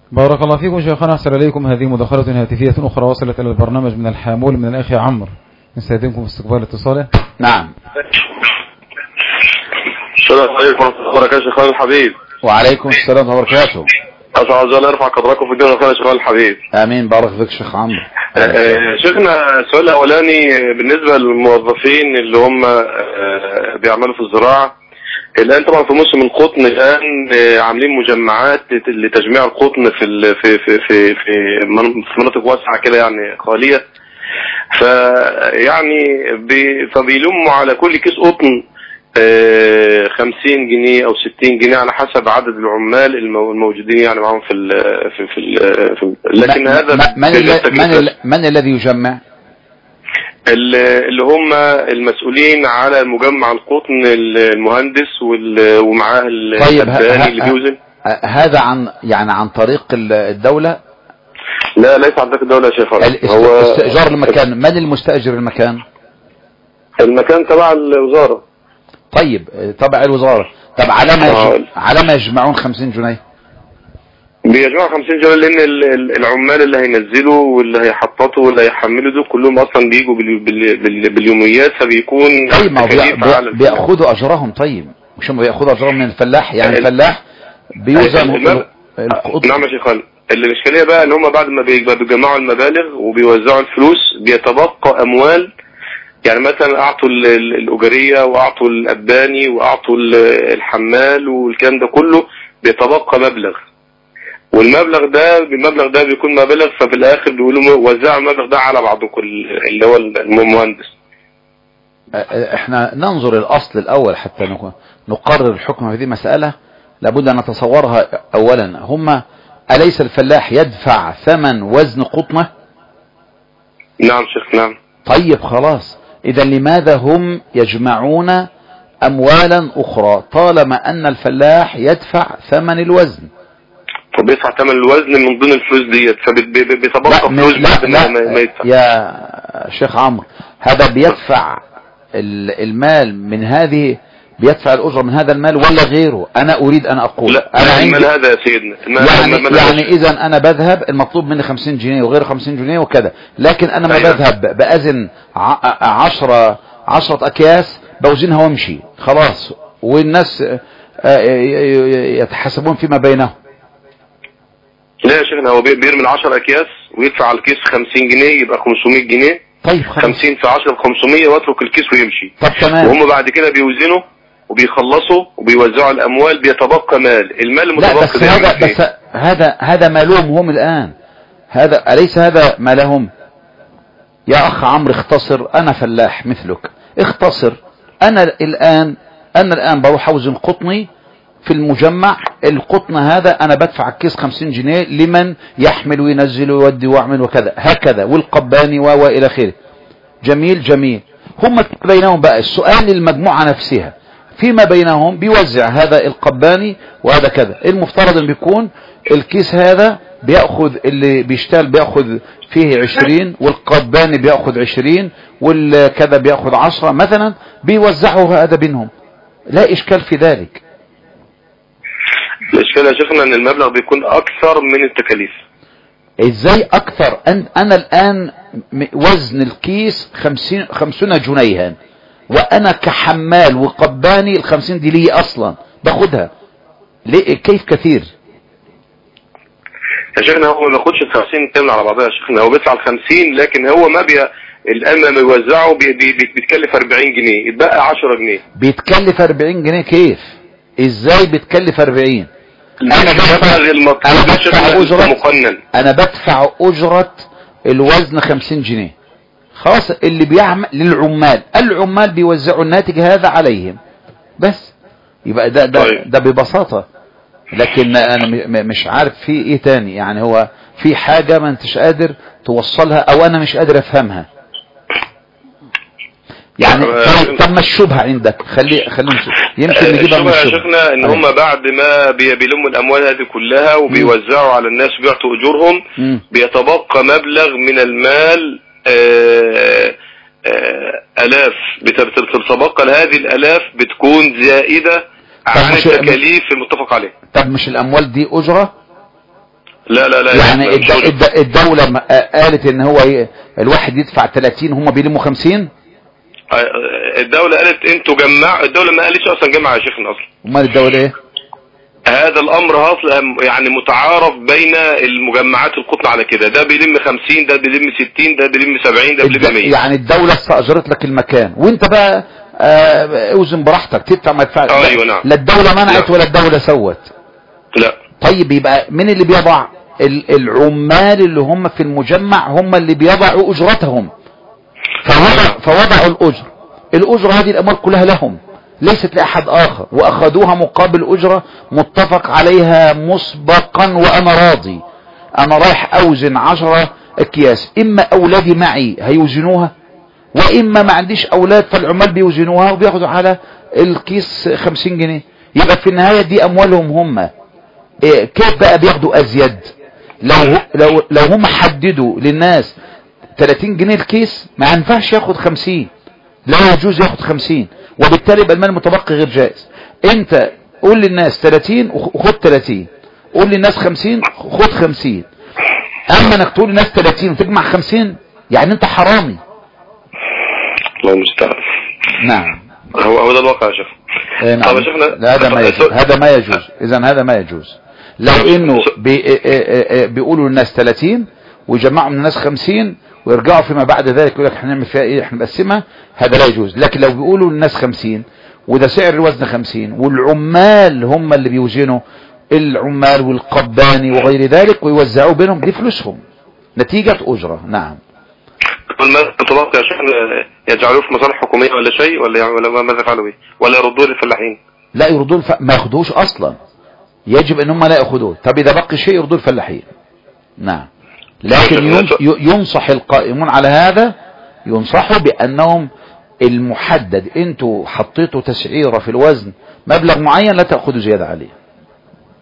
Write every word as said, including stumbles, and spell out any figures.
بارك الله فيكم شيخنا، أحسن إليكم. هذه مداخلة هاتفية أخرى وصلت إلى البرنامج من الحامول من الأخ عمرو، نستأذنكم في استقبال اتصاله. نعم. السلام عليكم ورحمة الله وبركاته شيخنا الحبيب. وعليكم السلام ورحمة الله وبركاته. أسأل الله يرفع قدركم في الدين والخير شيخنا الحبيب. آمين. بارك فيك شيخ عمرو. شيخنا السؤال الأولاني بالنسبة للموظفين اللي هم بيعملوا في الزراعة الآن، طبعا في موسم القطن الآن عاملين مجمعات لتجميع القطن في في في في في مناطق واسعة كده يعني خالية، فيعني فبيلموا على كل كيس قطن خمسين جنيه او ستين جنيه على حسب عدد العمال الموجودين يعني معهم في ال في في, ال في لكن ما هذا من من, من, من الذي يجمع؟ اللي هم المسؤولين على مجمع القطن، المهندس ومعاه طيب الثاني اللي بيوزن. هذا عن يعني عن طريق الدولة؟ لا ليس عن طريق الدولة يا شيخ. هو استئجار المكان. من المستأجر المكان؟ المكان تبع الوزارة. طيب تبع الوزارة. طب على ما يجمع... على ما يجمعون خمسين جنيه؟ بيجمعوا خمسين جنيه لان العمال اللي هينزلوا واللي هيحططوا واللي هيحملوا دول كلهم اصلا بيجوا بال... بال... بال... باليوميات، فبيكون طيب ما بي... بياخدوا اجرهم. طيب مش هم بياخدوا اجرهم من الفلاح؟ يعني الفلاح بيوزن المب... نعم يا شيخ خالد. الاشكاليه بقى ان هم بعد ما بيجمعوا المبالغ وبيوزعوا الفلوس بيتبقى اموال، يعني مثلا اعطوا الاجريه واعطوا الاباني واعطوا الحمال والكلام ده كله، بيتبقى مبلغ، والمبلغ ده المبلغ ده بيكون مبلغ، ففي الاخر بيقولوا وزعوا المبلغ ده على بعضكم اللي هو المهندس. احنا ننظر الاصل الاول حتى نقرر الحكم في هذه مسألة لابد ان نتصورها. اولا هم اليس الفلاح يدفع ثمن وزن قطنه؟ نعم شيخ نعم. طيب خلاص، اذا لماذا هم يجمعون اموالا اخرى طالما ان الفلاح يدفع ثمن الوزن؟ فبيدفع ثمن الوزن من ضمن الفلوس ديت، فبيتبقى فلوس بعد ما ما يدفع. يا شيخ عمرو، هذا بيدفع المال من هذه، بيدفع الأجرة من هذا المال ولا غيره؟ أنا أريد أن أقول لا أنا عندي المال هذا يا سيدنا. يعني, يعني إذا أنا بذهب المطلوب مني خمسين جنيه وغير خمسين جنيه وكذا، لكن أنا ما أيوة. بذهب بأذن عشرة عشرة أكياس بوزنها وامشي خلاص، والناس يتحاسبون فيما بينهم. لا يا شيخنا، هو بيرمي عشرة أكياس ويدفع على الكيس خمسين جنيه يبقى خمسمية جنيه. طيب خلاص. خمسين في عشرة بخمسمية واترك الكيس ويمشي. طب تمام. وهم بعد كده بيوزنوا وبيخلصوا وبيوزعوا الأموال، بيتبقى مال، المال المتبقى. لا بس هذا بس هذا هذا مالهم هم الآن، هذا أليس هذا مالهم؟ يا أخ عمرو اختصر، أنا فلاح مثلك، اختصر. أنا الآن أنا الآن بروح أوزن قطني في المجمع، القطن هذا أنا بدفع الكيس خمسين جنيه لمن يحمل وينزل ويودي ويعمل وكذا هكذا، والقباني و إلى آخره. جميل جميل. هم بينهم بقى السؤال للمجموعة نفسها فيما بينهم، بيوزع هذا القباني وهذا كذا. المفترض ان بيكون الكيس هذا بيأخذ اللي بيشتغل بيأخذ فيه عشرين، والقباني بيأخذ عشرين، والكذا بيأخذ عشرة مثلا، بيوزعوا هذا بينهم، لا إشكال في ذلك. الإشكال يا شيخنا ان المبلغ بيكون اكثر من التكاليف. ازاي اكثر؟ أن انا الان وزن الكيس خمسين خمسون جنيها، وانا كحمال وقباني الخمسين دي لي اصلا باخدها، ليه كيف كثير؟ يا شيخنا هو ما بياخدش الخمسين كامل على بعضها يا شيخنا، هو بيدفع الخمسين، لكن هو ما بي الان ما بيوزعه بي... بي... بيتكلف اربعين جنيه، يتبقى عشرة جنيه. بيتكلف اربعين جنيه كيف؟ ازاي بيتكلف اربعين؟ انا بدفع أجرة انا بدفع اجرة الوزن خمسين جنيه خلاص، اللي بيعمل للعمال، العمال بيوزعوا الناتج هذا عليهم بس، يبقى ده ده, طيب. ده ببساطة. لكن انا مش عارف في ايه تاني، يعني هو في حاجة ما انتش قادر توصلها او انا مش قادر افهمها يعني. طب ما الشبهة عندك؟ خلي خلينا يمكن نجيبها من الشبهة. الشبهة يا شيخنا ان هم بعد ما بيلموا الاموال هذه كلها وبيوزعوا على الناس وبيعطوا اجورهم، بيتبقى مبلغ من المال آآ آآ الاف، بتتبقى هذه الالاف بتكون زائدة عن التكاليف المتفق عليها. طب مش الاموال دي اجرة؟ لا لا لا يعني الدولة قالت ان هو الواحد يدفع ثلاثين هم بيلموا خمسين. الدولة قالت انتوا جمعوا، الدولة ما قالتش اصلا جمع يا شيخنا اصلا. امال الدولة ايه؟ هذا الامر اصلا يعني متعارف بين المجمعات القطن على كده، ده بيلم خمسين، ده بيلم ستين، ده بيلم سبعين، ده بيلم مية. يعني الدولة استأجرت لك المكان وانت بقى اه اوزن براحتك تدفع ما تدفعش. ايوه نعم. لا الدولة منعت ولا الدولة سوت. لا. طيب يبقى مين اللي بيضع؟ العمال اللي هم في المجمع هم اللي بيضعوا اجرتهم، فوضع فوضعوا الاجر. الاجرة هذه الاموال كلها لهم ليست لأحد آخر، وأخذوها مقابل أجرة متفق عليها مسبقا وأنا راضي. أنا رايح أوزن عشرة أكياس، إما أولادي معي هيوزنوها، وإما ما عنديش أولاد فالعمال بيوزنوها وبياخدوا على الكيس خمسين جنيه. يبقى في النهاية دي أموالهم هم. إيه كيف بقى بياخدوا أزيد؟ لو, لو, لو هم حددوا للناس ثلاثين جنيه الكيس ما ينفعش ياخد خمسين، لا يجوز ياخد خمسين، وبالتالي يبقى المال المتبقي غير جائز. انت قول للناس ثلاثين وخد ثلاثين، قول للناس خمسين خد خمسين. اما انك تقول للناس ثلاثين وتجمع خمسين يعني انت حرامي. الله المستعان. نعم. هو هو ده الواقع يا شيخ. ايه نعم. طب يا شيخنا هذا ما يجوز، هذا ما يجوز. اذا هذا ما يجوز. لو انه بي بيقولوا للناس ثلاثين ويجمعوا من الناس خمسين ويرجعوا فيما بعد ذلك يقول لك احنا نعمل فيها ايه، احنا نقسمها، هذا لا يجوز. لكن لو بيقولوا للناس خمسين وده سعر الوزن خمسين والعمال هم اللي بيوزنوا، العمال والقباني وغير ذلك، ويوزعوا بينهم، دي فلوسهم نتيجة أجرة. نعم. المال المتبقي يا شيخ يجعلوه في مصالح حكومية ولا شيء، ولا ولا ماذا يفعلوا به، ولا يردوه للفلاحين؟ لا يردوه الف... ما ياخدوش اصلا، يجب ان هم لا ياخدوه. طب اذا بقي شيء يردوه الفلاحين. نعم. لكن ينصح القائمون على هذا، ينصحوا بأنهم المحدد انتوا حطيتوا تسعيرة في الوزن مبلغ معين لا تأخذوا زيادة عليه.